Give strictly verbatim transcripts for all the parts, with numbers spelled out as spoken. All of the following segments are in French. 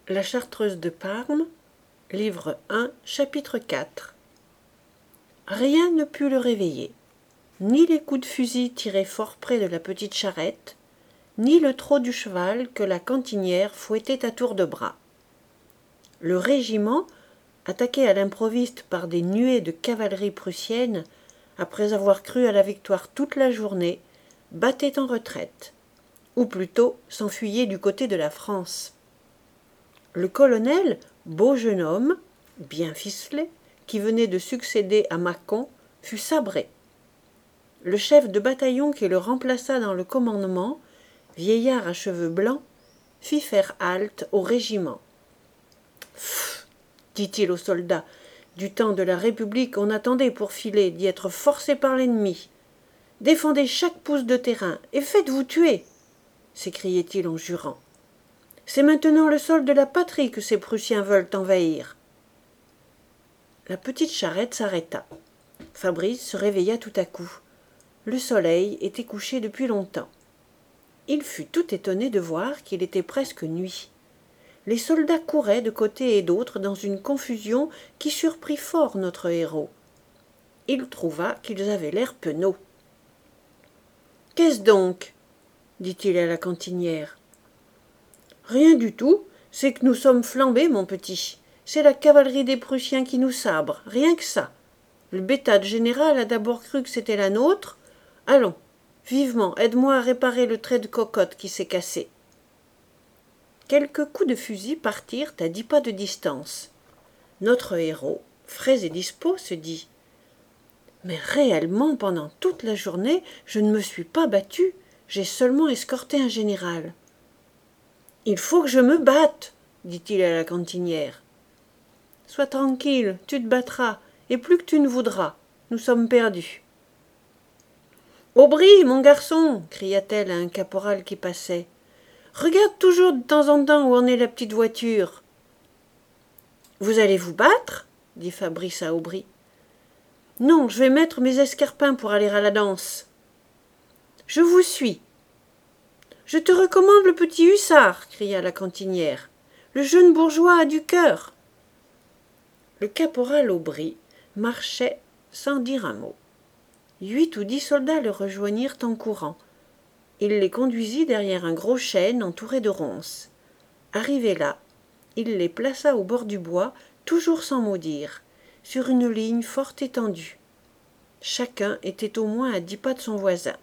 La Chartreuse de Parme, livre un, chapitre quatre. Rien ne put le réveiller, ni les coups de fusil tirés fort près de la petite charrette, ni le trot du cheval que la cantinière fouettait à tour de bras. Le régiment, attaqué à l'improviste par des nuées de cavalerie prussienne, après avoir cru à la victoire toute la journée, battait en retraite, ou plutôt s'enfuyait du côté de la France. Le colonel, beau jeune homme, bien ficelé, qui venait de succéder à Mâcon, fut sabré. Le chef de bataillon qui le remplaça dans le commandement, vieillard à cheveux blancs, fit faire halte au régiment. « Pfff !» dit-il aux soldats. « Du temps de la République, on attendait pour filer d'y être forcé par l'ennemi. Défendez chaque pouce de terrain et faites-vous tuer !» s'écriait-il en jurant. « C'est maintenant le sol de la patrie que ces Prussiens veulent envahir. » La petite charrette s'arrêta. Fabrice se réveilla tout à coup. Le soleil était couché depuis longtemps. Il fut tout étonné de voir qu'il était presque nuit. Les soldats couraient de côté et d'autre dans une confusion qui surprit fort notre héros. Il trouva qu'ils avaient l'air penauds. « Qu'est-ce donc ?» dit-il à la cantinière. « Rien du tout, c'est que nous sommes flambés, mon petit. C'est la cavalerie des Prussiens qui nous sabre, rien que ça. Le bêta de général a d'abord cru que c'était la nôtre. Allons, vivement, aide-moi à réparer le trait de cocotte qui s'est cassé. » Quelques coups de fusil partirent à dix pas de distance. Notre héros, frais et dispos, se dit « Mais réellement, pendant toute la journée, je ne me suis pas battu, j'ai seulement escorté un général. »« Il faut que je me batte, » dit-il à la cantinière. « Sois tranquille, tu te battras, et plus que tu ne voudras, nous sommes perdus. »« Aubry, mon garçon !» cria-t-elle à un caporal qui passait. « Regarde toujours de temps en temps où en est la petite voiture. »« Vous allez vous battre ?» dit Fabrice à Aubry. « Non, je vais mettre mes escarpins pour aller à la danse. »« Je vous suis. »« Je te recommande le petit hussard !» cria la cantinière. « Le jeune bourgeois a du cœur. » Le caporal Aubry marchait sans dire un mot. Huit ou dix soldats le rejoignirent en courant. Il les conduisit derrière un gros chêne entouré de ronces. Arrivé là, il les plaça au bord du bois, toujours sans mot dire, sur une ligne fort étendue. Chacun était au moins à dix pas de son voisin.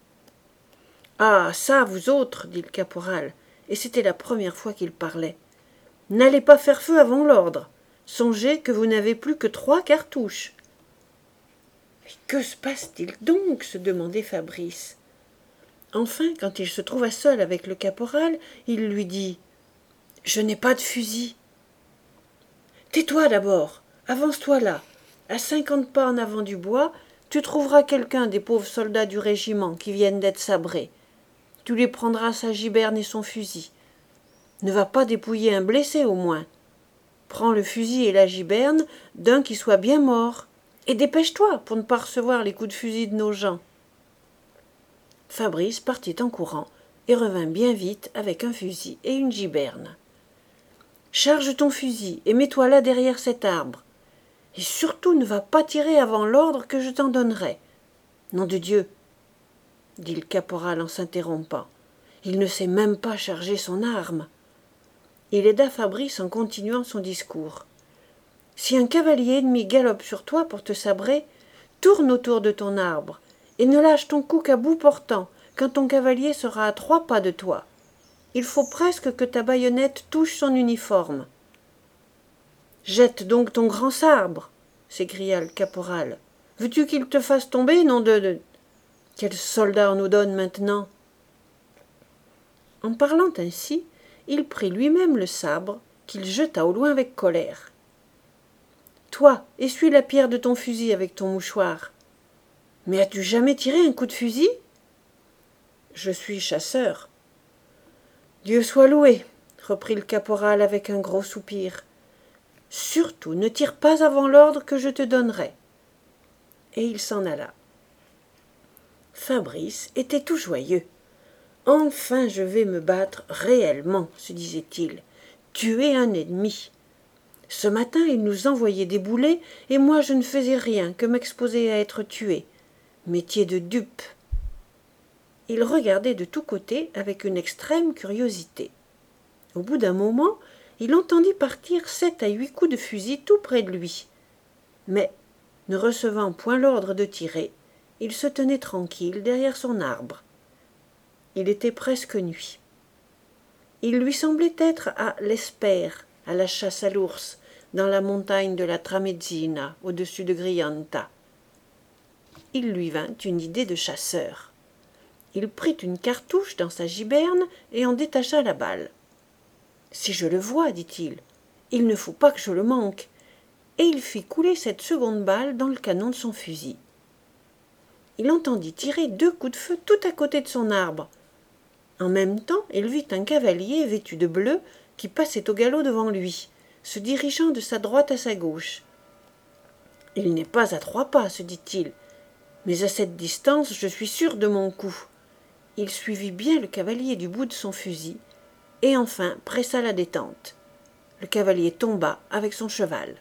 « Ah, ça, vous autres, dit le caporal, et c'était la première fois qu'il parlait. N'allez pas faire feu avant l'ordre. Songez que vous n'avez plus que trois cartouches. » Mais que se passe-t-il donc se demandait Fabrice. Enfin, quand il se trouva seul avec le caporal, il lui dit « Je n'ai pas de fusil. »« Tais-toi d'abord, avance-toi là. À cinquante pas en avant du bois, tu trouveras quelqu'un des pauvres soldats du régiment qui viennent d'être sabrés. Tu lui prendras sa giberne et son fusil. Ne va pas dépouiller un blessé au moins. Prends le fusil et la giberne d'un qui soit bien mort. Et dépêche-toi pour ne pas recevoir les coups de fusil de nos gens. » Fabrice partit en courant et revint bien vite avec un fusil et une giberne. « Charge ton fusil et mets-toi là derrière cet arbre. Et surtout ne va pas tirer avant l'ordre que je t'en donnerai. Nom de Dieu !» dit le caporal en s'interrompant. « Il ne sait même pas charger son arme. » Il aida Fabrice en continuant son discours. « Si un cavalier ennemi galope sur toi pour te sabrer, tourne autour de ton arbre et ne lâche ton coup qu'à bout portant quand ton cavalier sera à trois pas de toi. Il faut presque que ta baïonnette touche son uniforme. »« Jette donc ton grand sabre !» s'écria le caporal. « Veux-tu qu'il te fasse tomber, nom de... de... Quel soldat on nous donne maintenant ?» En parlant ainsi, il prit lui-même le sabre, qu'il jeta au loin avec colère. « Toi, essuie la pierre de ton fusil avec ton mouchoir. Mais as-tu jamais tiré un coup de fusil ? » ?»« Je suis chasseur. »« Dieu soit loué, » reprit le caporal avec un gros soupir. « Surtout ne tire pas avant l'ordre que je te donnerai. » Et il s'en alla. Fabrice était tout joyeux. « Enfin je vais me battre réellement, se disait-il. tuer un ennemi. Ce matin, il nous envoyait des boulets, et moi je ne faisais rien que m'exposer à être tué. Métier de dupe. Il regardait de tous côtés avec une extrême curiosité. Au bout d'un moment, il entendit partir sept à huit coups de fusil tout près de lui. Mais, ne recevant point l'ordre de tirer, il se tenait tranquille derrière son arbre. Il était presque nuit. Il lui semblait être à l'Espère, à la chasse à l'ours, dans la montagne de la Tramezzina, au-dessus de Grianta. Il lui vint une idée de chasseur. Il prit une cartouche dans sa giberne et en détacha la balle. « Si je le vois, dit-il, il ne faut pas que je le manque. » Et il fit couler cette seconde balle dans le canon de son fusil. Il entendit tirer deux coups de feu tout à côté de son arbre. En même temps, il vit un cavalier vêtu de bleu qui passait au galop devant lui, se dirigeant de sa droite à sa gauche. « Il n'est pas à trois pas, se dit-il, mais à cette distance, je suis sûr de mon coup. » Il suivit bien le cavalier du bout de son fusil, et enfin pressa la détente. Le cavalier tomba avec son cheval.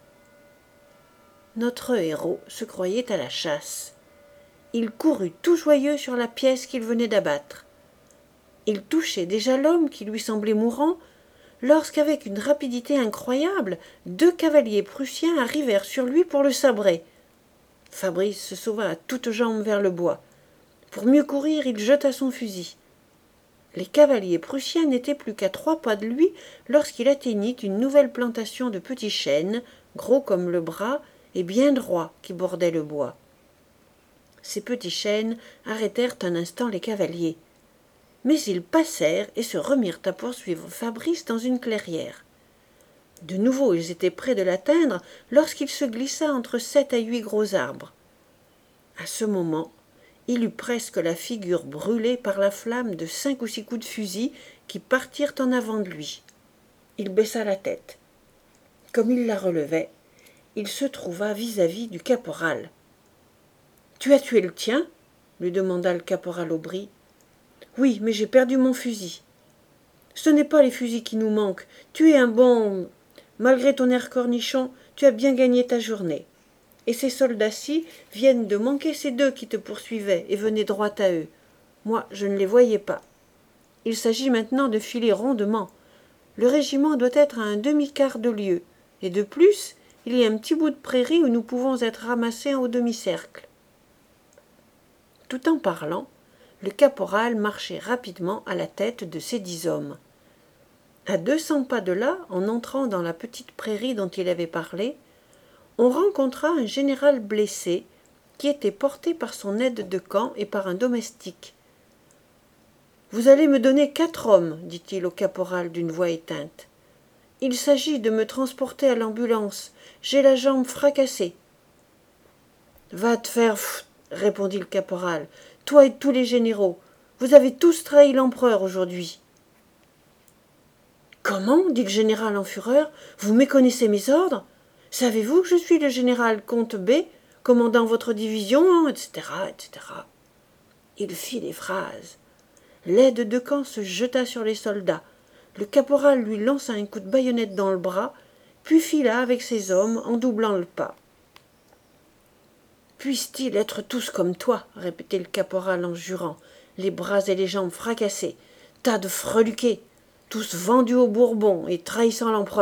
Notre héros se croyait à la chasse. Il courut tout joyeux sur la pièce qu'il venait d'abattre. Il touchait déjà l'homme qui lui semblait mourant, lorsqu'avec une rapidité incroyable, deux cavaliers prussiens arrivèrent sur lui pour le sabrer. Fabrice se sauva à toutes jambes vers le bois. Pour mieux courir, il jeta son fusil. Les cavaliers prussiens n'étaient plus qu'à trois pas de lui lorsqu'il atteignit une nouvelle plantation de petits chênes, gros comme le bras et bien droits, qui bordaient le bois. Ces petits chênes arrêtèrent un instant les cavaliers. Mais ils passèrent et se remirent à poursuivre Fabrice dans une clairière. De nouveau ils étaient près de l'atteindre lorsqu'il se glissa entre sept à huit gros arbres. À ce moment, il eut presque la figure brûlée par la flamme de cinq ou six coups de fusil qui partirent en avant de lui. Il baissa la tête. Comme il la relevait, il se trouva vis-à-vis du caporal. « Tu as tué le tien ?» lui demanda le caporal Aubry. « Oui, mais j'ai perdu mon fusil. »« Ce n'est pas les fusils qui nous manquent. Tu es un bon... Malgré ton air cornichon, tu as bien gagné ta journée. Et ces soldats-ci viennent de manquer ces deux qui te poursuivaient et venaient droit à eux. Moi, je ne les voyais pas. Il s'agit maintenant de filer rondement. Le régiment doit être à un demi-quart de lieue, et de plus, il y a un petit bout de prairie où nous pouvons être ramassés au demi-cercle. » Tout en parlant, le caporal marchait rapidement à la tête de ses dix hommes. À deux cents pas de là, en entrant dans la petite prairie dont il avait parlé, on rencontra un général blessé qui était porté par son aide de camp et par un domestique. « Vous allez me donner quatre hommes, dit-il au caporal d'une voix éteinte. Il s'agit de me transporter à l'ambulance. J'ai la jambe fracassée. »« Va te faire f... répondit le caporal. « Toi et tous les généraux. Vous avez tous trahi l'empereur aujourd'hui. »« Comment ?» dit le général en fureur. « Vous méconnaissez mes ordres ? Savez-vous que je suis le général Comte B, commandant votre division, et cetera, et cetera » Il fit des phrases. L'aide de camp se jeta sur les soldats. Le caporal lui lança un coup de baïonnette dans le bras, puis fila avec ses hommes en doublant le pas. « Puissent-ils être tous comme toi ?» répétait le caporal en jurant, les bras et les jambes fracassés. « Tas de freluqués, tous vendus aux Bourbons et trahissant l'empereur !»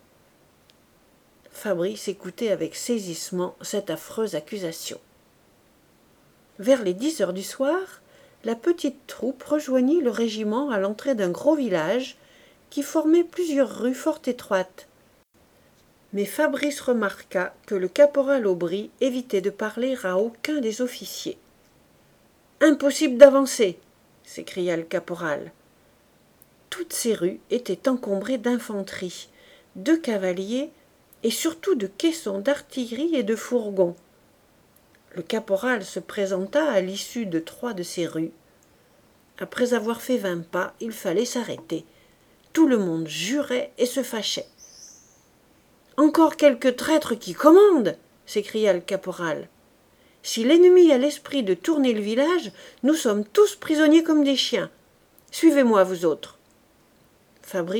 Fabrice écoutait avec saisissement cette affreuse accusation. Vers les dix heures du soir, la petite troupe rejoignit le régiment à l'entrée d'un gros village qui formait plusieurs rues fort étroites. Mais Fabrice remarqua que le caporal Aubry évitait de parler à aucun des officiers. « Impossible d'avancer !» s'écria le caporal. Toutes ces rues étaient encombrées d'infanterie, de cavaliers et surtout de caissons d'artillerie et de fourgons. Le caporal se présenta à l'issue de trois de ces rues. Après avoir fait vingt pas, il fallait s'arrêter. Tout le monde jurait et se fâchait. « Encore quelques traîtres qui commandent !» s'écria le caporal. « Si l'ennemi a l'esprit de tourner le village, nous sommes tous prisonniers comme des chiens. Suivez-moi, vous autres. »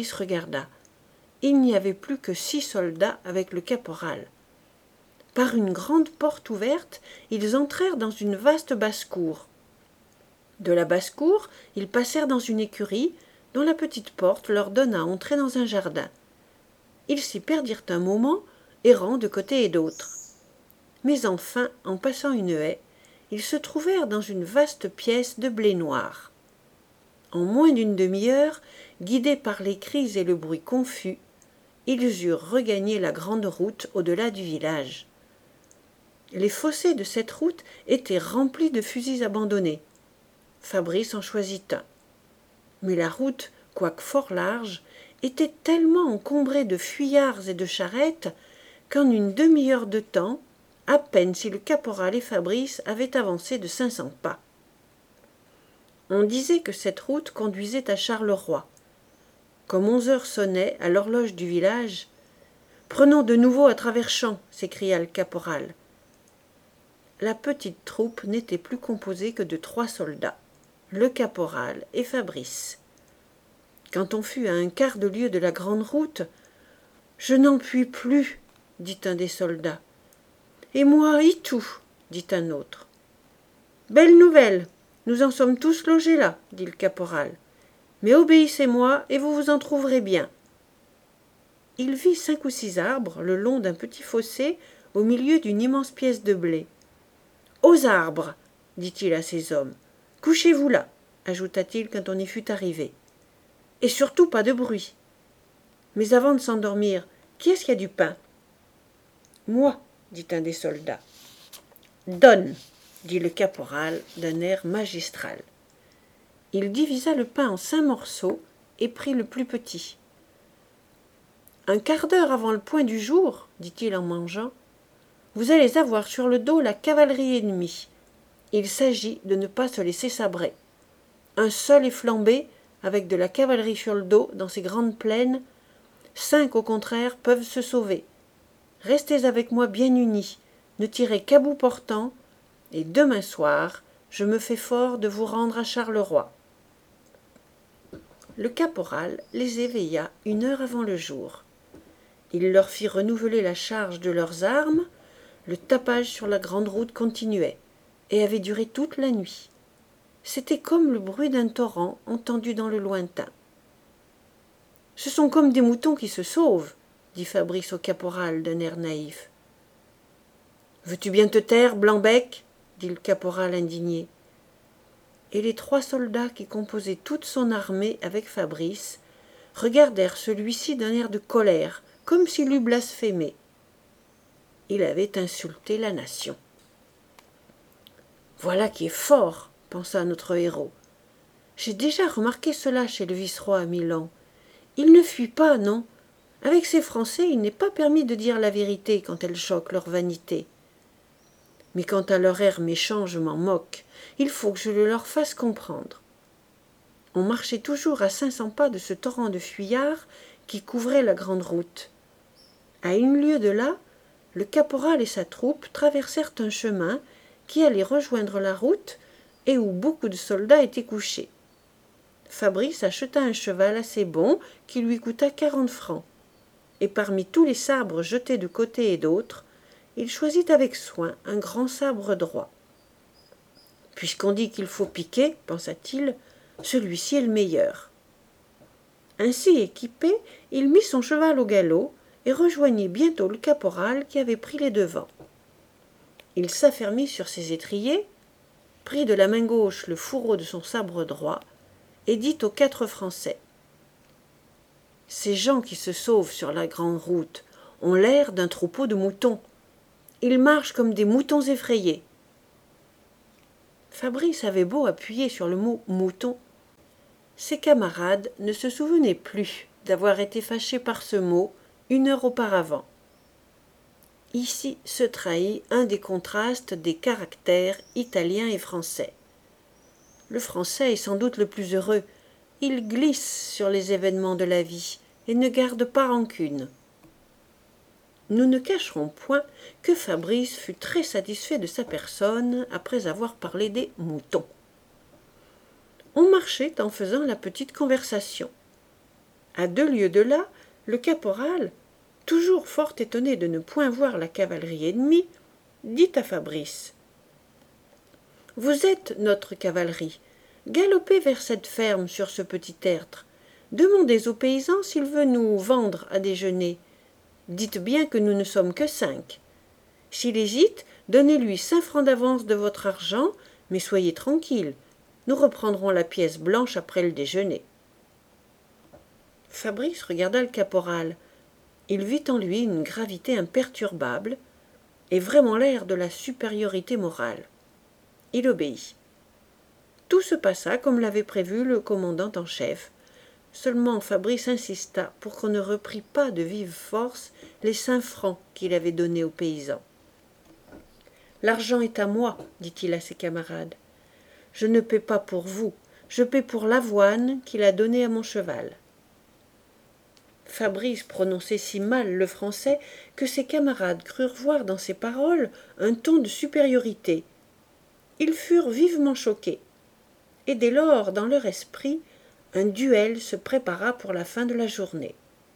Fabrice regarda. il n'y avait plus que six soldats avec le caporal. Par une grande porte ouverte, ils entrèrent dans une vaste basse-cour. De la basse-cour, ils passèrent dans une écurie, dont la petite porte leur donna entrée dans un jardin. Ils s'y perdirent un moment, errant de côté et d'autre. Mais enfin, en passant une haie, ils se trouvèrent dans une vaste pièce de blé noir. En moins d'une demi-heure, guidés par les cris et le bruit confus, ils eurent regagné la grande route au-delà du village. Les fossés de cette route étaient remplis de fusils abandonnés. Fabrice en choisit un. Mais la route, quoique fort large, était tellement encombrée de fuyards et de charrettes qu'en une demi-heure de temps, à peine si le caporal et Fabrice avaient avancé de cinq cents pas. On disait que cette route conduisait à Charleroi. Comme onze heures sonnaient à l'horloge du village, « Prenons de nouveau à travers champs !» s'écria le caporal. La petite troupe n'était plus composée que de trois soldats, le caporal et Fabrice. Quand on fut à un quart de lieue de la grande route, « Je n'en puis plus !» dit un des soldats. « Et moi, y tout !» dit un autre. « Belle nouvelle, nous en sommes tous logés là, dit le caporal. Mais obéissez-moi et vous vous en trouverez bien. Il vit cinq ou six arbres le long d'un petit fossé au milieu d'une immense pièce de blé. Aux arbres, dit-il à ses hommes. Couchez-vous là, ajouta-t-il quand on y fut arrivé. Et surtout pas de bruit. Mais avant de s'endormir, qui est-ce qui a du pain? Moi, dit un des soldats. Donne, dit le caporal d'un air magistral. Il divisa le pain en cinq morceaux et prit le plus petit. Un quart d'heure avant le point du jour, dit-il en mangeant, vous allez avoir sur le dos la cavalerie ennemie. Il s'agit de ne pas se laisser sabrer. Un seul est flambé, avec de la cavalerie sur le dos, dans ces grandes plaines. Cinq, au contraire, peuvent se sauver. Restez avec moi bien unis, ne tirez qu'à bout portant, et demain soir, je me fais fort de vous rendre à Charleroi. Le caporal les éveilla une heure avant le jour. Il leur fit renouveler la charge de leurs armes. Le tapage sur la grande route continuait, et avait duré toute la nuit. C'était comme le bruit d'un torrent entendu dans le lointain. « Ce sont comme des moutons qui se sauvent, » dit Fabrice au caporal d'un air naïf. « Veux-tu bien te taire, Blanc-bec » dit le caporal indigné. Et les trois soldats qui composaient toute son armée avec Fabrice regardèrent celui-ci d'un air de colère, comme s'il eût blasphémé. Il avait insulté la nation. « Voilà qui est fort, » pensa notre héros. « J'ai déjà remarqué cela chez le vice-roi à Milan. Il ne fuit pas, non. Avec ces Français, il n'est pas permis de dire la vérité quand elle choque leur vanité. Mais quant à leur air méchant, je m'en moque. Il faut que je le leur fasse comprendre. » On marchait toujours à cinq cents pas de ce torrent de fuyards qui couvrait la grande route. À une lieue de là, le caporal et sa troupe traversèrent un chemin qui allait rejoindre la route et où beaucoup de soldats étaient couchés. Fabrice acheta un cheval assez bon qui lui coûta quarante francs, et parmi tous les sabres jetés de côté et d'autre, il choisit avec soin un grand sabre droit. « Puisqu'on dit qu'il faut piquer, pensa-t-il, celui-ci est le meilleur. » Ainsi équipé, il mit son cheval au galop et rejoignit bientôt le caporal qui avait pris les devants. Il s'affermit sur ses étriers, prit de la main gauche le fourreau de son sabre droit et dit aux quatre Français : « Ces gens qui se sauvent sur la grande route ont l'air d'un troupeau de moutons. Ils marchent comme des moutons effrayés. » Fabrice avait beau appuyer sur le mot « mouton », ses camarades ne se souvenaient plus d'avoir été fâchés par ce mot une heure auparavant. Ici se trahit un des contrastes des caractères italiens et français. Le français est sans doute le plus heureux. Il glisse sur les événements de la vie et ne garde pas rancune. Nous ne cacherons point que Fabrice fut très satisfait de sa personne après avoir parlé des moutons. On marchait en faisant la petite conversation. À deux lieues de là, Le caporal, toujours fort étonné de ne point voir la cavalerie ennemie, dit à Fabrice: « Vous êtes notre cavalerie. Galopez vers cette ferme sur ce petit tertre. Demandez au paysan s'il veut nous vendre à déjeuner. Dites bien que nous ne sommes que cinq. S'il hésite, donnez-lui cinq francs d'avance de votre argent, mais soyez tranquille, nous reprendrons la pièce blanche après le déjeuner. » Fabrice regarda le caporal. Il vit en lui une gravité imperturbable et vraiment l'air de la supériorité morale. Il obéit. Tout se passa comme l'avait prévu le commandant en chef. Seulement Fabrice insista pour qu'on ne reprît pas de vive force les cinq francs qu'il avait donnés aux paysans. « L'argent est à moi, dit-il à ses camarades. Je ne paie pas pour vous, je paie pour l'avoine qu'il a donnée à mon cheval. » Fabrice prononçait si mal le français que ses camarades crurent voir dans ses paroles un ton de supériorité. Ils furent vivement choqués, et dès lors, dans leur esprit, un duel se prépara pour la fin de la journée.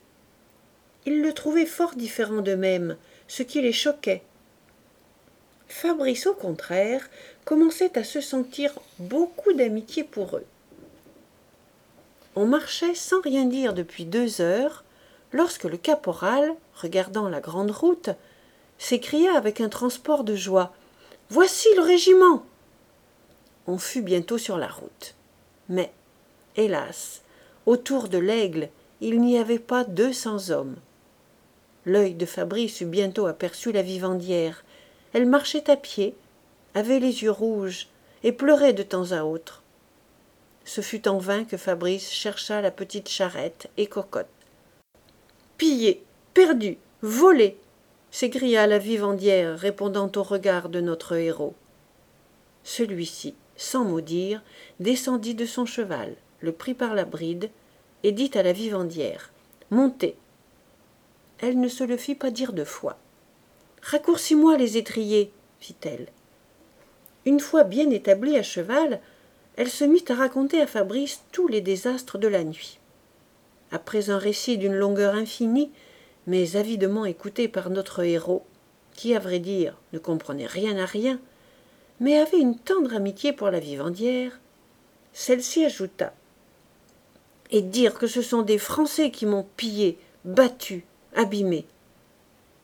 Ils le trouvaient fort différent d'eux-mêmes, ce qui les choquait. Fabrice, au contraire, commençait à se sentir beaucoup d'amitié pour eux. On marchait sans rien dire depuis deux heures, lorsque le caporal, regardant la grande route, s'écria avec un transport de joie: « Voici le régiment !» On fut bientôt sur la route. Mais, hélas, autour de l'Aigle, il n'y avait pas deux cents hommes. L'œil de Fabrice eut bientôt aperçu la vivandière. Elle marchait à pied, avait les yeux rouges et pleurait de temps à autre. Ce fut en vain que Fabrice chercha la petite charrette et Cocotte. « Pillé, perdu, volé !» s'écria la vivandière, répondant au regard de notre héros. Celui-ci, sans mot dire, descendit de son cheval, le prit par la bride et dit à la vivandière: « Montez !» Elle ne se le fit pas dire deux fois. « Raccourcis-moi les étriers, fit-elle. Une fois bien établie à cheval, elle se mit à raconter à Fabrice tous les désastres de la nuit. Après un récit d'une longueur infinie, mais avidement écouté par notre héros, qui, à vrai dire, ne comprenait rien à rien, mais avait une tendre amitié pour la vivandière, celle-ci ajouta: « Et dire que ce sont des Français qui m'ont pillé, battu, abîmé. »« Comment ?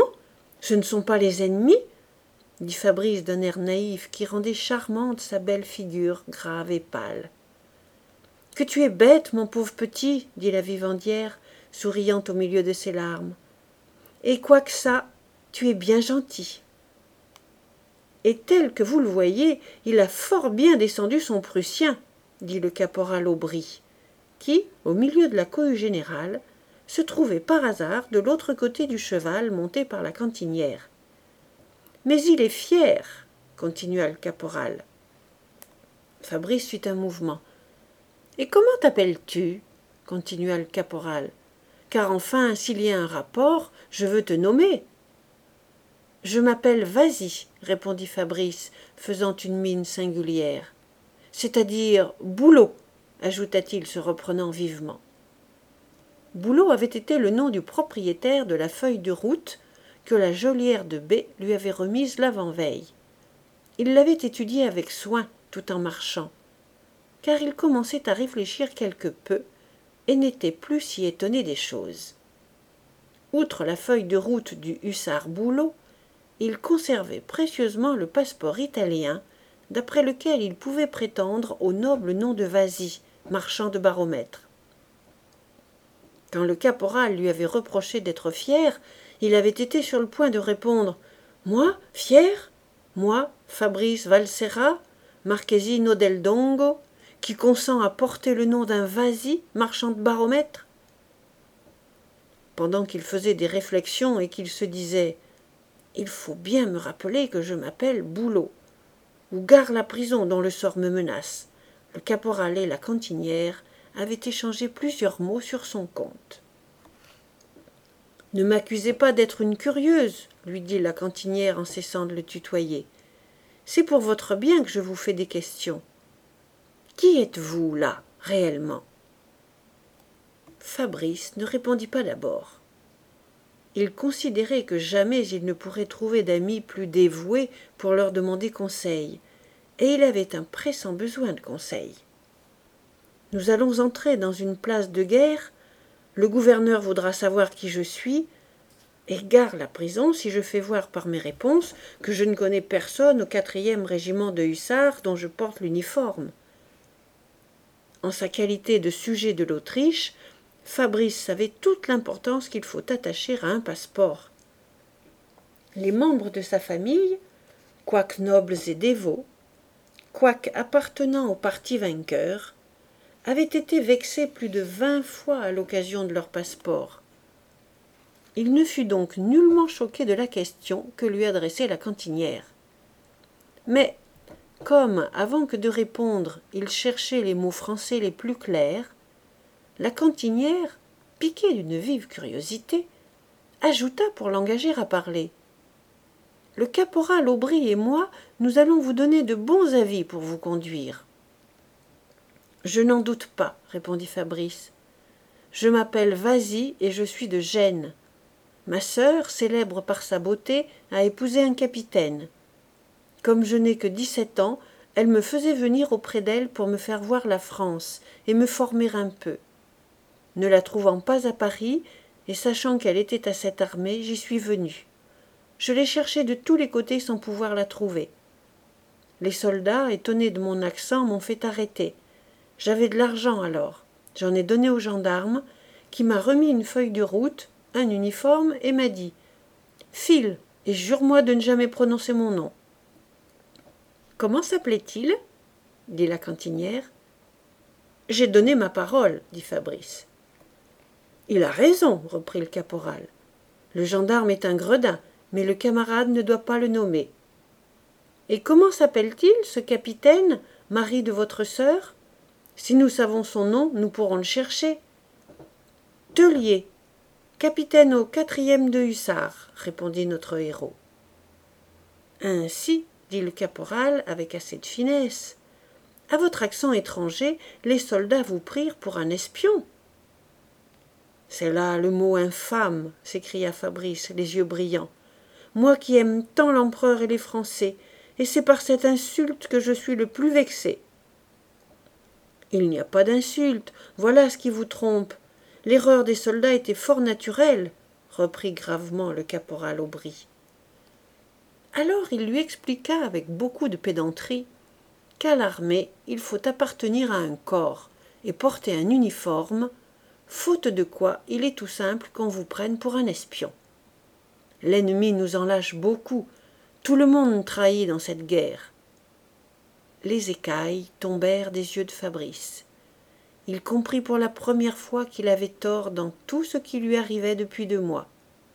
Ce ne sont pas les ennemis ?» dit Fabrice d'un air naïf qui rendait charmante sa belle figure grave et pâle. « Que tu es bête, mon pauvre petit, dit la vivandière, souriant au milieu de ses larmes. « Et quoique ça, tu es bien gentil. » Et tel que vous le voyez, il a fort bien descendu son Prussien, dit le caporal Aubry, qui, au milieu de la cohue générale, se trouvait par hasard de l'autre côté du cheval monté par la cantinière. « Mais il est fier, continua le caporal. Fabrice fit un mouvement. « Et comment t'appelles-tu » continua le caporal. « Car enfin, s'il y a un rapport, je veux te nommer. »« Je m'appelle Vasy, » répondit Fabrice, faisant une mine singulière. « C'est-à-dire Boulot, » ajouta-t-il se reprenant vivement. Boulot avait été le nom du propriétaire de la feuille de route que la geôlière de B lui avait remise l'avant-veille. Il l'avait étudiée avec soin tout en marchant, car il commençait à réfléchir quelque peu et n'était plus si étonné des choses. Outre la feuille de route du hussard Boulot, il conservait précieusement le passeport italien, d'après lequel il pouvait prétendre au noble nom de Vasy, marchand de baromètres. Quand le caporal lui avait reproché d'être fier, il avait été sur le point de répondre « Moi, fier ? Moi, Fabrice Valserra, Marchesino del Dongo, qui consent à porter le nom d'un Vasy, marchand de baromètres ?» Pendant qu'il faisait des réflexions et qu'il se disait « Il faut bien me rappeler que je m'appelle Boulot, ou gare la prison dont le sort me menace », le caporal et la cantinière avaient échangé plusieurs mots sur son compte. « Ne m'accusez pas d'être une curieuse, » lui dit la cantinière en cessant de le tutoyer. « C'est pour votre bien que je vous fais des questions. Qui êtes-vous, là, réellement » Fabrice ne répondit pas d'abord. Il considérait que jamais il ne pourrait trouver d'amis plus dévoués pour leur demander conseil, et il avait un pressant besoin de conseils. « Nous allons entrer dans une place de guerre, le gouverneur voudra savoir qui je suis, et gare la prison si je fais voir par mes réponses que je ne connais personne au quatrième régiment de hussards dont je porte l'uniforme. » En sa qualité de sujet de l'Autriche, Fabrice savait toute l'importance qu'il faut attacher à un passeport. Les membres de sa famille, quoique nobles et dévots, quoique appartenant au parti vainqueur, avaient été vexés plus de vingt fois à l'occasion de leur passeport. Il ne fut donc nullement choqué de la question que lui adressait la cantinière. Mais, comme, avant que de répondre, il cherchait les mots français les plus clairs, la cantinière, piquée d'une vive curiosité, ajouta pour l'engager à parler. « Le caporal Aubry et moi, nous allons vous donner de bons avis pour vous conduire. »« Je n'en doute pas, » répondit Fabrice. « Je m'appelle Vazy et je suis de Gênes. Ma sœur, célèbre par sa beauté, a épousé un capitaine. Comme je n'ai que dix-sept ans, elle me faisait venir auprès d'elle pour me faire voir la France et me former un peu. Ne la trouvant pas à Paris, et sachant qu'elle était à cette armée, j'y suis venu. Je l'ai cherchée de tous les côtés sans pouvoir la trouver. Les soldats, étonnés de mon accent, m'ont fait arrêter. J'avais de l'argent alors. J'en ai donné au gendarme, qui m'a remis une feuille de route, un uniforme, et m'a dit « File, et jure-moi de ne jamais prononcer mon nom. » « Comment s'appelait-il » dit la cantinière. « J'ai donné ma parole, » dit Fabrice. « Il a raison, » reprit le caporal. « Le gendarme est un gredin, mais le camarade ne doit pas le nommer. »« Et comment s'appelle-t-il, ce capitaine, mari de votre sœur ? Si nous savons son nom, nous pourrons le chercher. »« Tellier, capitaine au quatrième de hussards, » répondit notre héros. « Ainsi, » dit le caporal avec assez de finesse, « à votre accent étranger, les soldats vous prirent pour un espion. »« C'est là le mot infâme, » s'écria Fabrice, les yeux brillants. « Moi qui aime tant l'empereur et les Français, et c'est par cette insulte que je suis le plus vexé. »« Il n'y a pas d'insulte, voilà ce qui vous trompe. L'erreur des soldats était fort naturelle, » reprit gravement le caporal Aubry. Alors il lui expliqua avec beaucoup de pédanterie qu'à l'armée il faut appartenir à un corps et porter un uniforme, faute de quoi il est tout simple qu'on vous prenne pour un espion. L'ennemi nous en lâche beaucoup, tout le monde trahit dans cette guerre. Les écailles tombèrent des yeux de Fabrice. Il comprit pour la première fois qu'il avait tort dans tout ce qui lui arrivait depuis deux mois.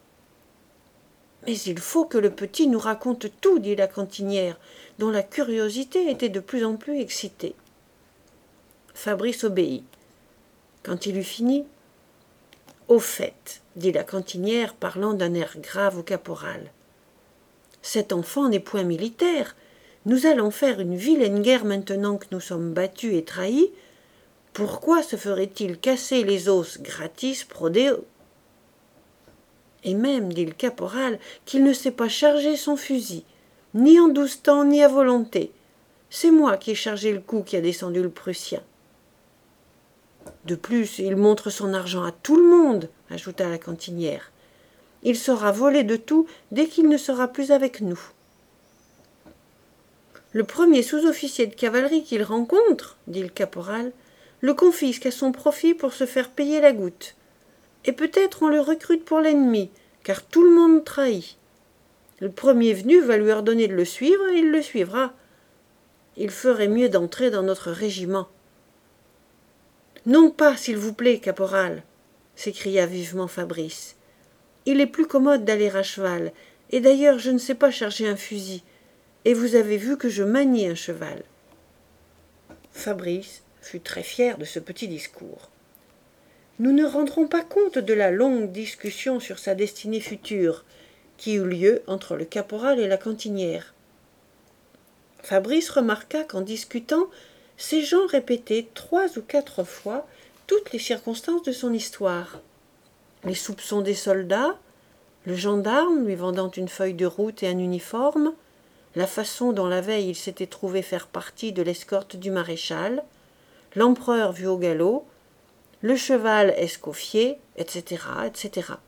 « Mais il faut que le petit nous raconte tout, » dit la cantinière, dont la curiosité était de plus en plus excitée. Fabrice obéit. Quand il eut fini, « Au fait, » dit la cantinière, parlant d'un air grave au caporal, « cet enfant n'est point militaire. Nous allons faire une vilaine guerre maintenant que nous sommes battus et trahis. Pourquoi se ferait-il casser les os gratis pro Deo ? Et même, dit le caporal, qu'il ne sait pas charger son fusil, ni en douze temps, ni à volonté. C'est moi qui ai chargé le coup qui a descendu le Prussien. De plus, il montre son argent à tout le monde, ajouta la cantinière. Il sera volé de tout dès qu'il ne sera plus avec nous. Le premier sous-officier de cavalerie qu'il rencontre, dit le caporal, le confisque à son profit pour se faire payer la goutte. Et peut-être on le recrute pour l'ennemi, car tout le monde trahit. Le premier venu va lui ordonner de le suivre et il le suivra. Il ferait mieux d'entrer dans notre régiment. « Non pas, s'il vous plaît, caporal !» s'écria vivement Fabrice. « Il est plus commode d'aller à cheval, et d'ailleurs je ne sais pas charger un fusil, et vous avez vu que je manie un cheval. » Fabrice fut très fier de ce petit discours. Nous ne rendrons pas compte de la longue discussion sur sa destinée future, qui eut lieu entre le caporal et la cantinière. Fabrice remarqua qu'en discutant, ces gens répétaient trois ou quatre fois toutes les circonstances de son histoire. Les soupçons des soldats, le gendarme lui vendant une feuille de route et un uniforme, la façon dont la veille il s'était trouvé faire partie de l'escorte du maréchal, l'empereur vu au galop, le cheval escoffier, et cetera, et cetera.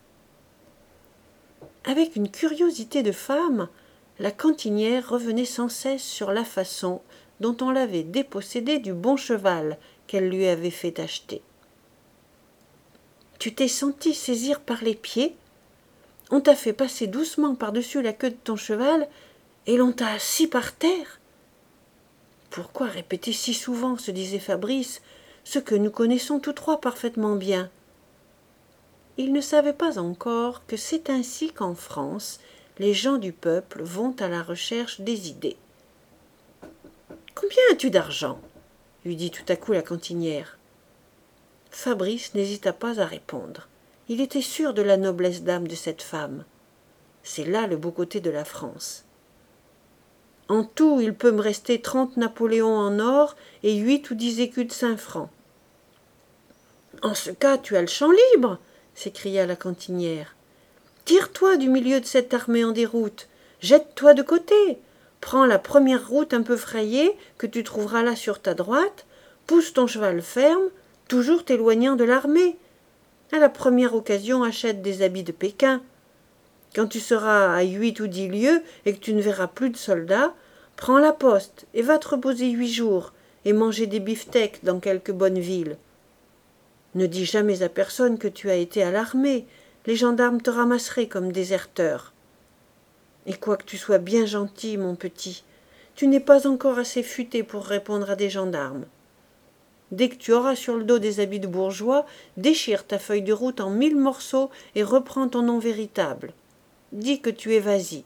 Avec une curiosité de femme, la cantinière revenait sans cesse sur la façon dont on l'avait dépossédée du bon cheval qu'elle lui avait fait acheter. Tu t'es senti saisir par les pieds, on t'a fait passer doucement par-dessus la queue de ton cheval, et l'on t'a assis par terre. Pourquoi répéter si souvent, se disait Fabrice, ce que nous connaissons tous trois parfaitement bien? Il ne savait pas encore que c'est ainsi qu'en France, les gens du peuple vont à la recherche des idées. « Combien as-tu d'argent » lui dit tout à coup la cantinière. Fabrice n'hésita pas à répondre. Il était sûr de la noblesse d'âme de cette femme. C'est là le beau côté de la France. En tout, il peut me rester trente Napoléons en or et huit ou dix écus de cinq francs. En ce cas, tu as le champ libre, s'écria la cantinière. Tire-toi du milieu de cette armée en déroute, jette-toi de côté, prends la première route un peu frayée que tu trouveras là sur ta droite, pousse ton cheval ferme, toujours t'éloignant de l'armée. À la première occasion, achète des habits de Pékin. Quand tu seras à huit ou dix lieues et que tu ne verras plus de soldats, prends la poste et va te reposer huit jours et manger des beefsteaks dans quelque bonne ville. Ne dis jamais à personne que tu as été à l'armée, les gendarmes te ramasseraient comme déserteur. Et quoique tu sois bien gentil, mon petit, tu n'es pas encore assez futé pour répondre à des gendarmes. Dès que tu auras sur le dos des habits de bourgeois, déchire ta feuille de route en mille morceaux et reprends ton nom véritable. Dis que tu es Vazy.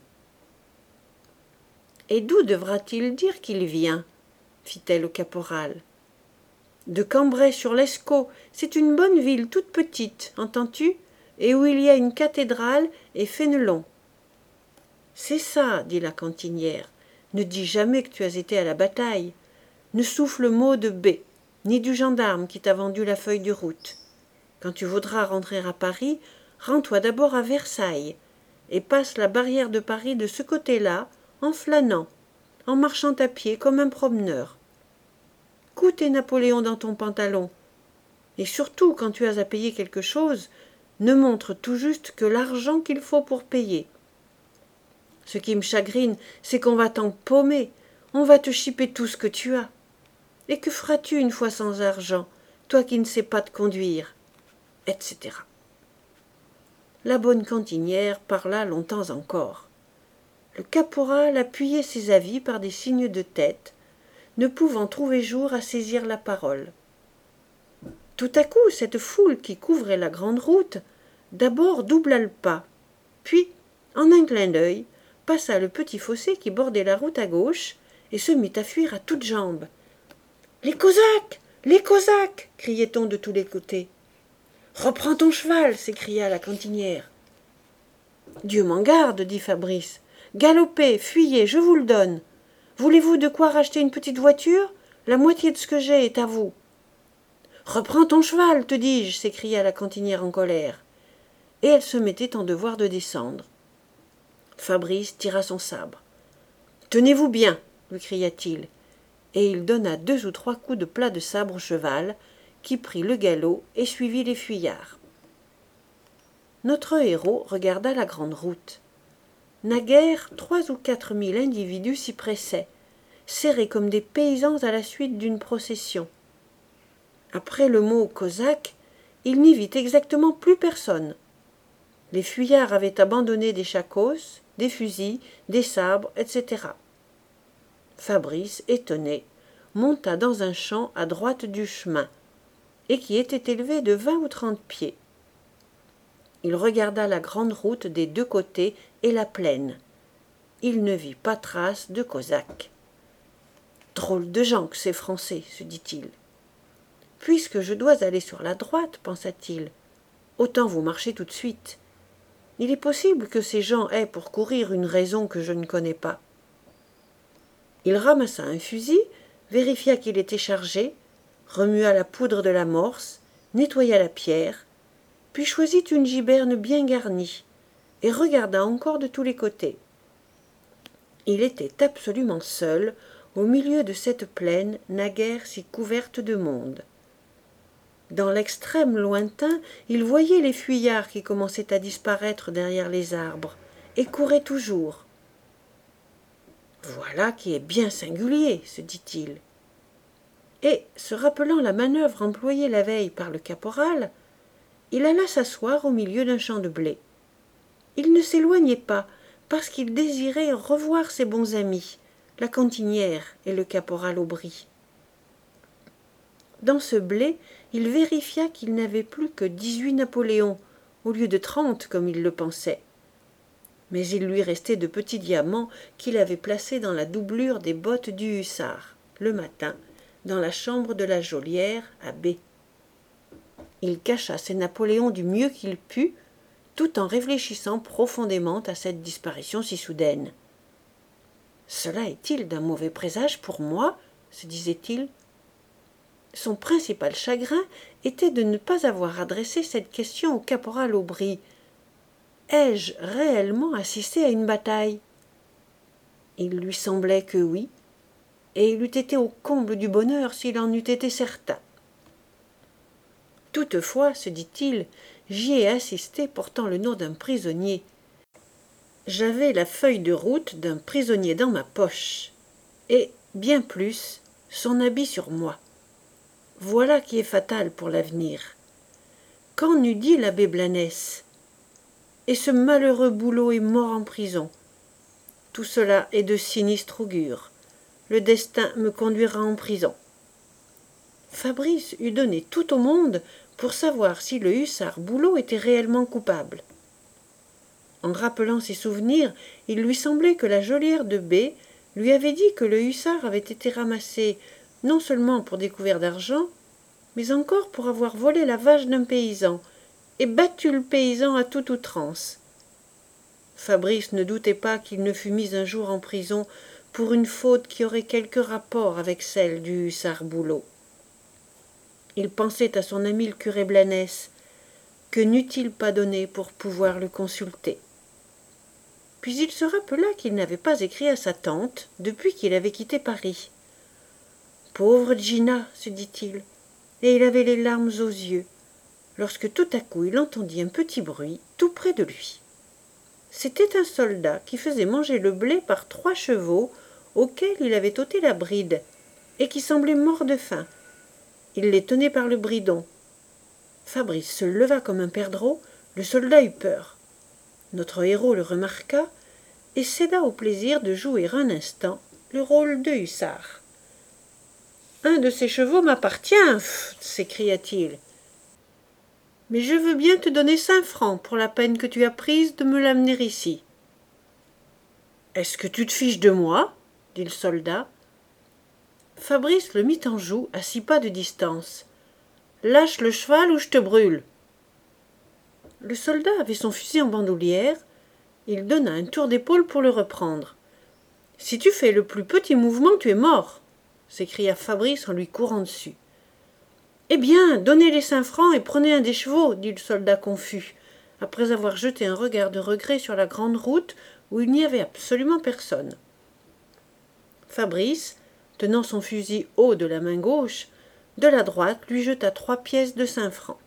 Et d'où devra-t-il dire qu'il vient? Fit-elle au caporal. De Cambrai-sur-l'Escaut, c'est une bonne ville toute petite, entends-tu, et où il y a une cathédrale et Fénelon. C'est ça, dit la cantinière. Ne dis jamais que tu as été à la bataille. Ne souffle mot de B, ni du gendarme qui t'a vendu la feuille de route. Quand tu voudras rentrer à Paris, rends-toi d'abord à Versailles, et passe la barrière de Paris de ce côté-là, en flânant, en marchant à pied comme un promeneur. Couds tes Napoléons dans ton pantalon, et surtout, quand tu as à payer quelque chose, ne montre tout juste que l'argent qu'il faut pour payer. Ce qui me chagrine, c'est qu'on va t'en paumer, on va te chiper tout ce que tu as. Et que feras-tu une fois sans argent, toi qui ne sais pas te conduire, et cetera. La bonne cantinière parla longtemps encore. Le caporal appuyait ses avis par des signes de tête, ne pouvant trouver jour à saisir la parole. Tout à coup, cette foule qui couvrait la grande route, d'abord doubla le pas, puis, en un clin d'œil, passa le petit fossé qui bordait la route à gauche et se mit à fuir à toutes jambes. « Les Cosaques! Les Cosaques !» criait-on de tous les côtés. « Reprends ton cheval !» s'écria la cantinière. « Dieu m'en garde, dit Fabrice. « Galopez, fuyez, je vous le donne. Voulez-vous de quoi racheter une petite voiture? La moitié de ce que j'ai est à vous. »« Reprends ton cheval, te dis-je » s'écria la cantinière en colère. Et elle se mettait en devoir de descendre. Fabrice tira son sabre. « Tenez-vous bien » lui cria-t-il, et il donna deux ou trois coups de plat de sabre au cheval, qui prit le galop et suivit les fuyards. Notre héros regarda la grande route. Naguère, trois ou quatre mille individus s'y pressaient, serrés comme des paysans à la suite d'une procession. Après le mot cosaque, il n'y vit exactement plus personne. Les fuyards avaient abandonné des chacos, des fusils, des sabres, et cetera. Fabrice, étonné, monta dans un champ à droite du chemin, et qui était élevé de vingt ou trente pieds. Il regarda la grande route des deux côtés et la plaine. Il ne vit pas trace de Cosaques. « Drôle de gens que ces Français, se dit-il. Puisque je dois aller sur la droite, pensa-t-il, autant vous marcher tout de suite. Il est possible que ces gens aient pour courir une raison que je ne connais pas. » Il ramassa un fusil, vérifia qu'il était chargé, remua la poudre de l'amorce, nettoya la pierre, puis choisit une giberne bien garnie, et regarda encore de tous les côtés. Il était absolument seul au milieu de cette plaine naguère si couverte de monde. Dans l'extrême lointain, il voyait les fuyards qui commençaient à disparaître derrière les arbres, et couraient toujours. « Voilà qui est bien singulier, » se dit-il. Et, se rappelant la manœuvre employée la veille par le caporal, il alla s'asseoir au milieu d'un champ de blé. Il ne s'éloignait pas, parce qu'il désirait revoir ses bons amis, la cantinière et le caporal Aubry. Dans ce blé, il vérifia qu'il n'avait plus que dix-huit Napoléons, au lieu de trente comme il le pensait. Mais il lui restait de petits diamants qu'il avait placés dans la doublure des bottes du hussard, le matin, dans la chambre de la geôlière à B. Il cacha ces Napoléons du mieux qu'il put, tout en réfléchissant profondément à cette disparition si soudaine. « Cela est-il d'un mauvais présage pour moi ?» se disait-il. Son principal chagrin était de ne pas avoir adressé cette question au caporal Aubry. Ai-je réellement assisté à une bataille? Il lui semblait que oui, et il eût été au comble du bonheur s'il en eût été certain. Toutefois, se dit-il, j'y ai assisté portant le nom d'un prisonnier. J'avais la feuille de route d'un prisonnier dans ma poche, et, bien plus, son habit sur moi. Voilà qui est fatal pour l'avenir. Qu'en eût dit l'abbé Blanès? Et ce malheureux Boulot est mort en prison. Tout cela est de sinistre augure. Le destin me conduira en prison. Fabrice eût donné tout au monde pour savoir si le hussard Boulot était réellement coupable. En rappelant ses souvenirs, il lui semblait que la geôlière de B lui avait dit que le hussard avait été ramassé non seulement pour des couverts d'argent, mais encore pour avoir volé la vache d'un paysan et battu le paysan à toute outrance. Fabrice ne doutait pas qu'il ne fût mis un jour en prison pour une faute qui aurait quelque rapport avec celle du hussard Boulot. Il pensait à son ami le curé Blanès. Que n'eût-il pas donné pour pouvoir le consulter? Puis il se rappela qu'il n'avait pas écrit à sa tante depuis qu'il avait quitté Paris. Pauvre Gina, se dit-il, et il avait les larmes aux yeux, lorsque tout à coup il entendit un petit bruit tout près de lui. C'était un soldat qui faisait manger le blé par trois chevaux auxquels il avait ôté la bride, et qui semblaient morts de faim. Il les tenait par le bridon. Fabrice se leva comme un perdreau, le soldat eut peur. Notre héros le remarqua et céda au plaisir de jouer un instant le rôle de hussard. « Un de ces chevaux m'appartient, s'écria-t-il. Mais je veux bien te donner cinq francs pour la peine que tu as prise de me l'amener ici. »« Est-ce que tu te fiches de moi ?» dit le soldat. Fabrice le mit en joue à six pas de distance. « Lâche le cheval ou je te brûle !» Le soldat avait son fusil en bandoulière. Il donna un tour d'épaule pour le reprendre. « Si tu fais le plus petit mouvement, tu es mort !» s'écria Fabrice en lui courant dessus. « Eh bien, donnez les cinq francs et prenez un des chevaux, » dit le soldat confus, après avoir jeté un regard de regret sur la grande route où il n'y avait absolument personne. Fabrice, tenant son fusil haut de la main gauche, de la droite lui jeta trois pièces de cinq francs.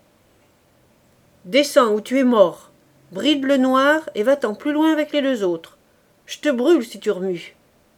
« Descends ou tu es mort. Bride le noir et va-t'en plus loin avec les deux autres. Je te brûle si tu remues. »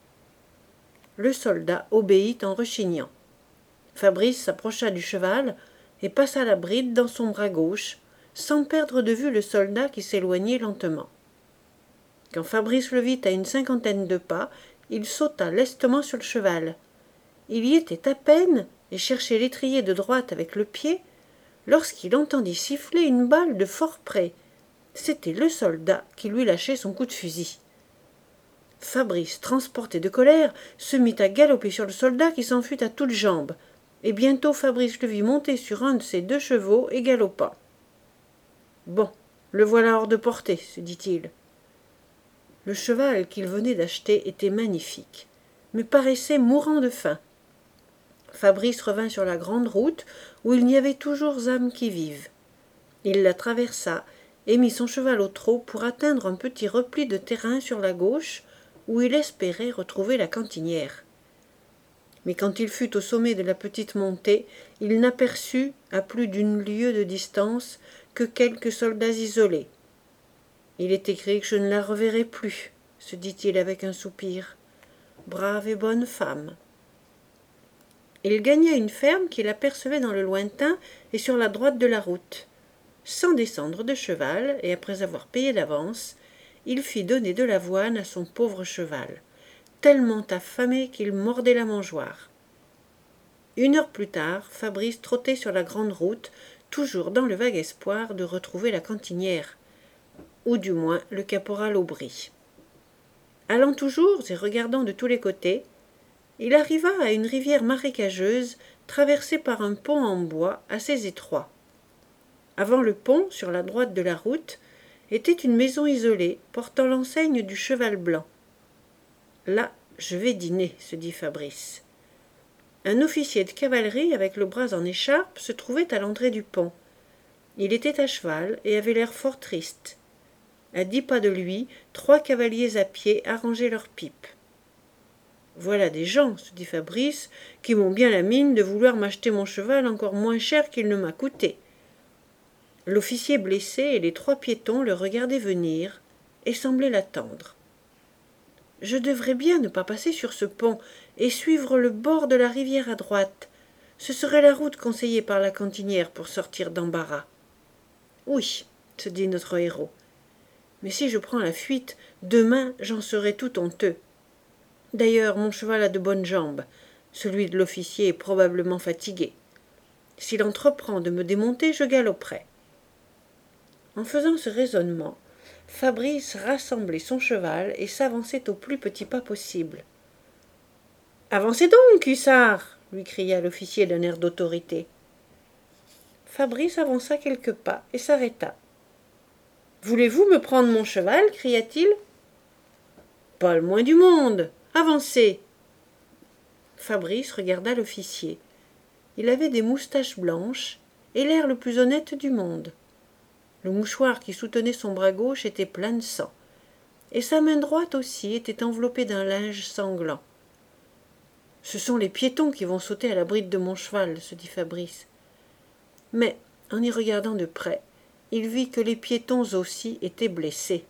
Le soldat obéit en rechignant. Fabrice s'approcha du cheval et passa la bride dans son bras gauche, sans perdre de vue le soldat qui s'éloignait lentement. Quand Fabrice le vit à une cinquantaine de pas, il sauta lestement sur le cheval. Il y était à peine et cherchait l'étrier de droite avec le pied, lorsqu'il entendit siffler une balle de fort près. C'était le soldat qui lui lâchait son coup de fusil. Fabrice, transporté de colère, se mit à galoper sur le soldat qui s'enfuit à toutes jambes, et bientôt Fabrice le vit monter sur un de ses deux chevaux et galopant. « Bon, le voilà hors de portée, se dit-il. » Le cheval qu'il venait d'acheter était magnifique, mais paraissait mourant de faim. Fabrice revint sur la grande route, où il n'y avait toujours âme qui vive. Il la traversa et mit son cheval au trot pour atteindre un petit repli de terrain sur la gauche, où il espérait retrouver la cantinière. Mais quand il fut au sommet de la petite montée, il n'aperçut, à plus d'une lieue de distance, que quelques soldats isolés. « Il est écrit que je ne la reverrai plus, » se dit-il avec un soupir. « Brave et bonne femme. » Il gagna une ferme qu'il apercevait dans le lointain et sur la droite de la route. Sans descendre de cheval, et après avoir payé d'avance, il fit donner de l'avoine à son pauvre cheval, tellement affamé qu'il mordait la mangeoire. Une heure plus tard, Fabrice trottait sur la grande route, toujours dans le vague espoir de retrouver la cantinière, ou du moins le caporal Aubry. Allant toujours et regardant de tous les côtés, il arriva à une rivière marécageuse traversée par un pont en bois assez étroit. Avant le pont, sur la droite de la route, était une maison isolée portant l'enseigne du Cheval Blanc. « Là, je vais dîner, » se dit Fabrice. Un officier de cavalerie avec le bras en écharpe se trouvait à l'entrée du pont. Il était à cheval et avait l'air fort triste. À dix pas de lui, trois cavaliers à pied arrangeaient leurs pipes. « Voilà des gens, » se dit Fabrice, « qui m'ont bien la mine de vouloir m'acheter mon cheval encore moins cher qu'il ne m'a coûté. » L'officier blessé et les trois piétons le regardaient venir et semblaient l'attendre. « Je devrais bien ne pas passer sur ce pont et suivre le bord de la rivière à droite. Ce serait la route conseillée par la cantinière pour sortir d'embarras. »« Oui, » se dit notre héros. « Mais si je prends la fuite, demain j'en serai tout honteux. D'ailleurs, mon cheval a de bonnes jambes. Celui de l'officier est probablement fatigué. S'il entreprend de me démonter, je galoperai. » En faisant ce raisonnement, Fabrice rassemblait son cheval et s'avançait au plus petit pas possible. « Avancez donc, hussard !» lui cria l'officier d'un air d'autorité. Fabrice avança quelques pas et s'arrêta. « Voulez-vous me prendre mon cheval » cria-t-il. « Pas le moins du monde. Avancez !» Fabrice regarda l'officier. Il avait des moustaches blanches et l'air le plus honnête du monde. Le mouchoir qui soutenait son bras gauche était plein de sang, et sa main droite aussi était enveloppée d'un linge sanglant. « Ce sont les piétons qui vont sauter à la bride de mon cheval, » se dit Fabrice. Mais, en y regardant de près, il vit que les piétons aussi étaient blessés.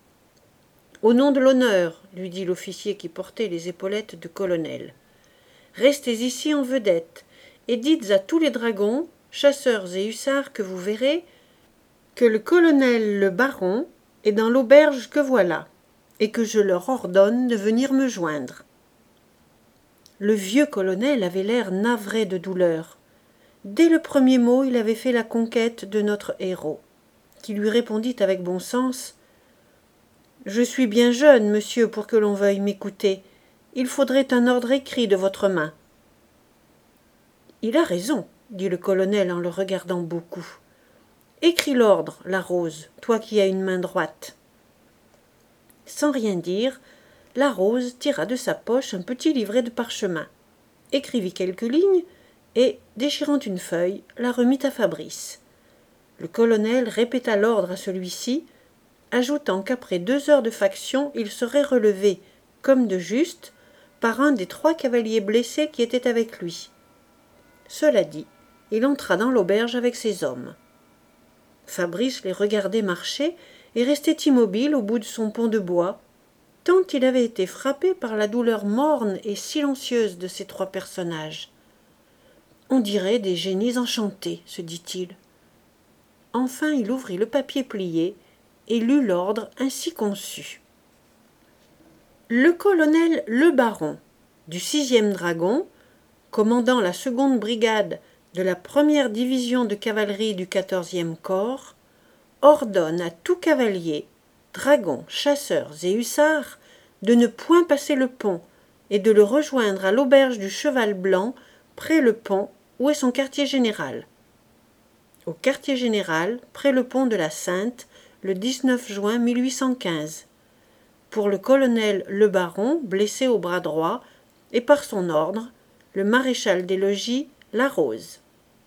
« Au nom de l'honneur, » lui dit l'officier qui portait les épaulettes de colonel, « restez ici en vedette, et dites à tous les dragons, chasseurs et hussards que vous verrez, que le colonel le baron est dans l'auberge que voilà, et que je leur ordonne de venir me joindre. » Le vieux colonel avait l'air navré de douleur. Dès le premier mot, il avait fait la conquête de notre héros, qui lui répondit avec bon sens « Je suis bien jeune, monsieur, pour que l'on veuille m'écouter. Il faudrait un ordre écrit de votre main. »« Il a raison, » dit le colonel en le regardant beaucoup. « Écris l'ordre, la Rose, toi qui as une main droite. » Sans rien dire, la Rose tira de sa poche un petit livret de parchemin, écrivit quelques lignes et, déchirant une feuille, la remit à Fabrice. Le colonel répéta l'ordre à celui-ci, ajoutant qu'après deux heures de faction, il serait relevé, comme de juste, par un des trois cavaliers blessés qui étaient avec lui. Cela dit, il entra dans l'auberge avec ses hommes. Fabrice les regardait marcher et restait immobile au bout de son pont de bois, tant il avait été frappé par la douleur morne et silencieuse de ces trois personnages. « On dirait des génies enchantés, » se dit-il. Enfin il ouvrit le papier plié et lut l'ordre ainsi conçu. Le colonel Le Baron, du sixième dragon, commandant la seconde brigade de la première division de cavalerie du quatorzième corps, ordonne à tout cavalier, dragons, chasseurs et hussards de ne point passer le pont et de le rejoindre à l'auberge du Cheval Blanc, près le pont, où est son quartier général. Au quartier général, près le pont de la Sainte, le dix-neuf juin mille huit cent quinze. Pour le colonel Le Baron, blessé au bras droit, et par son ordre, le maréchal des logis l'arrose.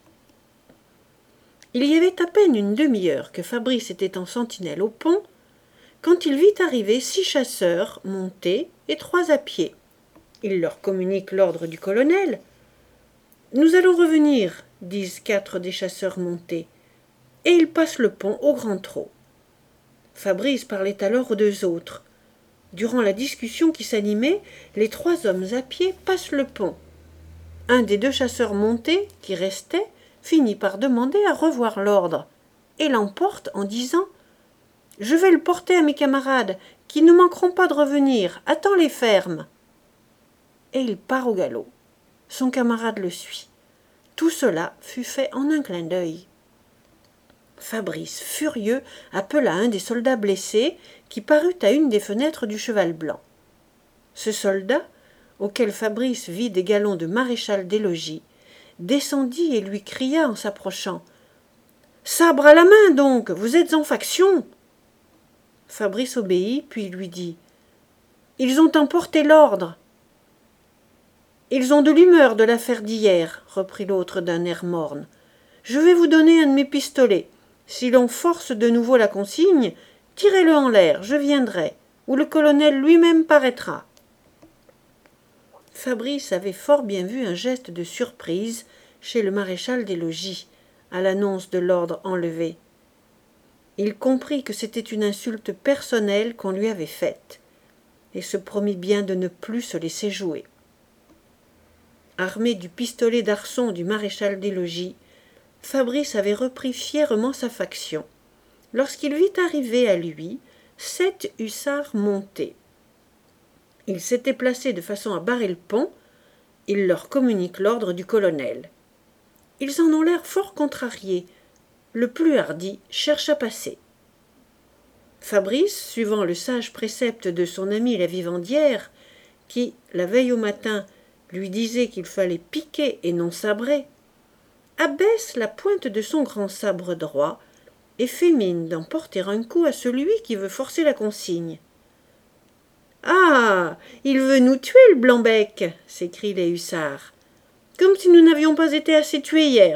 Il y avait à peine une demi-heure que Fabrice était en sentinelle au pont, quand il vit arriver six chasseurs montés et trois à pied. Il leur communique l'ordre du colonel. « Nous allons revenir, disent quatre des chasseurs montés, et ils passent le pont au grand trot. Fabrice parlait alors aux deux autres. Durant la discussion qui s'animait, les trois hommes à pied passent le pont. Un des deux chasseurs montés, qui restait, finit par demander à revoir l'ordre, et l'emporte en disant « Je vais le porter à mes camarades, qui ne manqueront pas de revenir, attends les fermes !» Et il part au galop. Son camarade le suit. Tout cela fut fait en un clin d'œil. Fabrice, furieux, appela un des soldats blessés, qui parut à une des fenêtres du Cheval Blanc. Ce soldat, auquel Fabrice vit des galons de maréchal des logis, descendit et lui cria en s'approchant « Sabre à la main donc, vous êtes en faction !» Fabrice obéit, puis lui dit « Ils ont emporté l'ordre !»« Ils ont de l'humeur de l'affaire d'hier, » reprit l'autre d'un air morne. « Je vais vous donner un de mes pistolets. Si l'on force de nouveau la consigne, tirez-le en l'air, je viendrai, ou le colonel lui-même paraîtra. » Fabrice avait fort bien vu un geste de surprise chez le maréchal des logis, à l'annonce de l'ordre enlevé. Il comprit que c'était une insulte personnelle qu'on lui avait faite, et se promit bien de ne plus se laisser jouer. Armé du pistolet d'arçon du maréchal des logis, Fabrice avait repris fièrement sa faction, lorsqu'il vit arriver à lui sept hussards montés. Ils s'étaient placés de façon à barrer le pont. Il leur communique l'ordre du colonel. Ils en ont l'air fort contrariés. Le plus hardi cherche à passer. Fabrice, suivant le sage précepte de son ami la vivandière, qui, la veille au matin, lui disait qu'il fallait piquer et non sabrer, abaisse la pointe de son grand sabre droit et fait mine d'en porter un coup à celui qui veut forcer la consigne. « Ah, il veut nous tuer, le Blanc-bec !» s'écrient les hussards. « Comme si nous n'avions pas été assez tués hier !»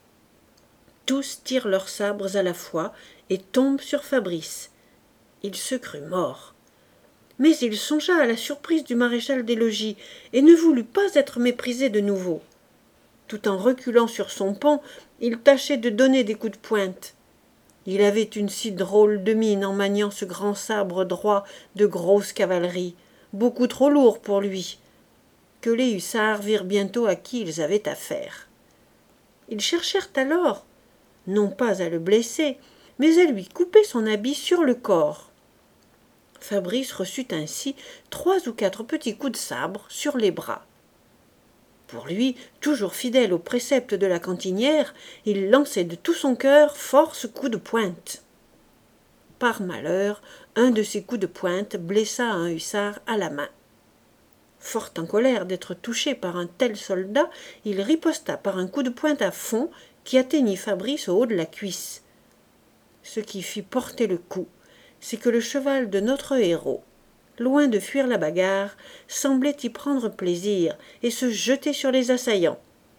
Tous tirent leurs sabres à la fois et tombent sur Fabrice. Il se crut mort. Mais il songea à la surprise du maréchal des logis et ne voulut pas être méprisé de nouveau. Tout en reculant sur son pont, il tâchait de donner des coups de pointe. Il avait une si drôle de mine en maniant ce grand sabre droit de grosse cavalerie, beaucoup trop lourd pour lui, que les hussards virent bientôt à qui ils avaient affaire. Ils cherchèrent alors, non pas à le blesser, mais à lui couper son habit sur le corps. Fabrice reçut ainsi trois ou quatre petits coups de sabre sur les bras. Pour lui, toujours fidèle aux préceptes de la cantinière, il lançait de tout son cœur force coups de pointe. Par malheur, un de ces coups de pointe blessa un hussard à la main. Fort en colère d'être touché par un tel soldat, il riposta par un coup de pointe à fond qui atteignit Fabrice au haut de la cuisse. Ce qui fit porter le coup, c'est que le cheval de notre héros, loin de fuir la bagarre, semblait y prendre plaisir et se jeter sur les assaillants.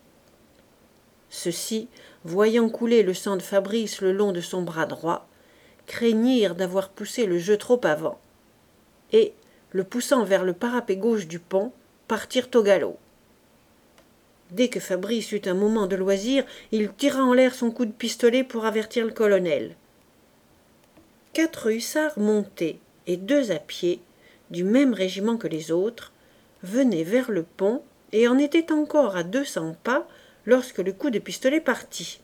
Ceux-ci, voyant couler le sang de Fabrice le long de son bras droit, craignirent d'avoir poussé le jeu trop avant, et, le poussant vers le parapet gauche du pont, partirent au galop. Dès que Fabrice eut un moment de loisir, il tira en l'air son coup de pistolet pour avertir le colonel. Quatre hussards montés et deux à pied, du même régiment que les autres, venaient vers le pont et en étaient encore à deux cents pas lorsque le coup de pistolet partit.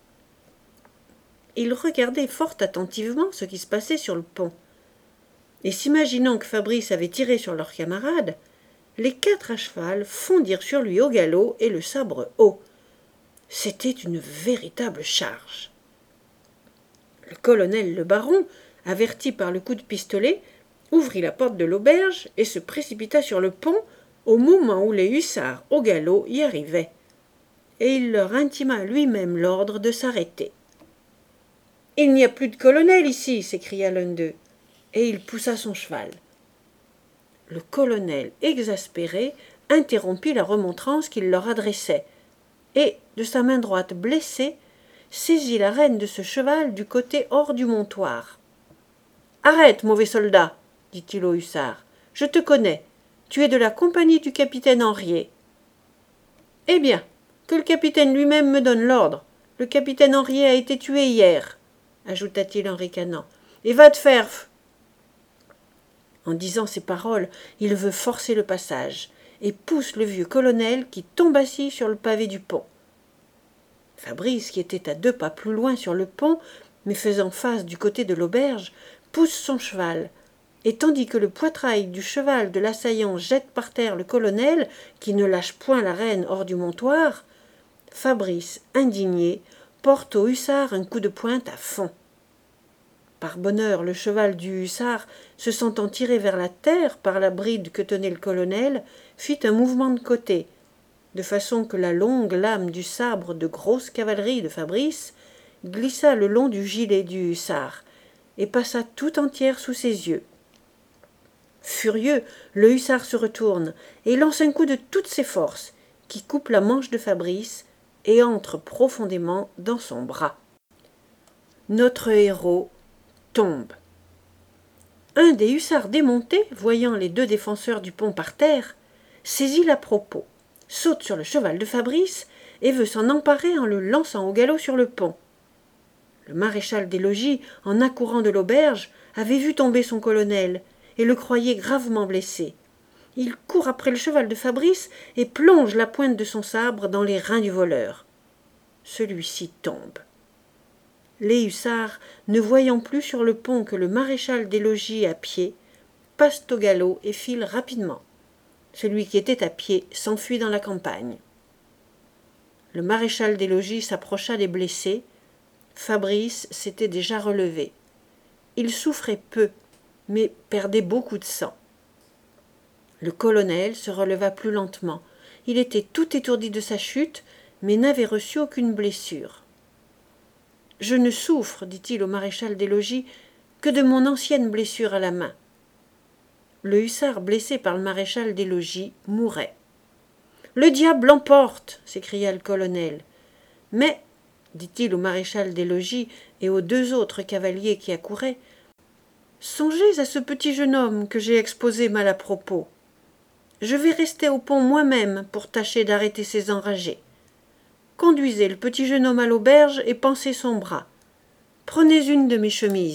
Ils regardaient fort attentivement ce qui se passait sur le pont, et s'imaginant que Fabrice avait tiré sur leur camarade, les quatre à cheval fondirent sur lui au galop et le sabre haut. C'était une véritable charge. Le colonel le baron, averti par le coup de pistolet, ouvrit la porte de l'auberge et se précipita sur le pont au moment où les hussards au galop y arrivaient, et il leur intima lui-même l'ordre de s'arrêter. « Il n'y a plus de colonel ici !» s'écria l'un d'eux, et il poussa son cheval. Le colonel, exaspéré, interrompit la remontrance qu'il leur adressait, et, de sa main droite blessée, saisit la rêne de ce cheval du côté hors du montoir. « Arrête, mauvais soldat, dit-il au hussard, je te connais, tu es de la compagnie du capitaine Henriet. Eh bien, que le capitaine lui-même me donne l'ordre. Le capitaine Henriet a été tué hier, ajouta-t-il en ricanant. Et va te faire. En disant ces paroles, il veut forcer le passage et pousse le vieux colonel qui tombe assis sur le pavé du pont. Fabrice, qui était à deux pas plus loin sur le pont, mais faisant face du côté de l'auberge, pousse son cheval, et tandis que le poitrail du cheval de l'assaillant jette par terre le colonel, qui ne lâche point la rêne hors du montoir, Fabrice, indigné, porte au hussard un coup de pointe à fond. Par bonheur, le cheval du hussard, se sentant tiré vers la terre par la bride que tenait le colonel, fit un mouvement de côté, de façon que la longue lame du sabre de grosse cavalerie de Fabrice glissa le long du gilet du hussard et passa tout entière sous ses yeux. Furieux, le hussard se retourne et lance un coup de toutes ses forces qui coupe la manche de Fabrice et entre profondément dans son bras. Notre héros tombe. Un des hussards démontés, voyant les deux défenseurs du pont par terre, saisit l'à-propos, saute sur le cheval de Fabrice et veut s'en emparer en le lançant au galop sur le pont. Le maréchal des logis, en accourant de l'auberge, avait vu tomber son colonel et le croyait gravement blessé. Il court après le cheval de Fabrice et plonge la pointe de son sabre dans les reins du voleur. Celui-ci tombe. Les hussards, ne voyant plus sur le pont que le maréchal des logis à pied, passent au galop et filent rapidement. Celui qui était à pied s'enfuit dans la campagne. Le maréchal des logis s'approcha des blessés. Fabrice s'était déjà relevé. Il souffrait peu, mais perdait beaucoup de sang. Le colonel se releva plus lentement. Il était tout étourdi de sa chute, mais n'avait reçu aucune blessure. « Je ne souffre, dit-il au maréchal des logis, que de mon ancienne blessure à la main. » Le hussard blessé par le maréchal des logis mourait. « Le diable l'emporte !» s'écria le colonel. « Mais, dit-il au maréchal des logis et aux deux autres cavaliers qui accouraient, songez à ce petit jeune homme que j'ai exposé mal à propos. Je vais rester au pont moi-même pour tâcher d'arrêter ces enragés. Conduisez le petit jeune homme à l'auberge et pansez son bras. Prenez une de mes chemises. »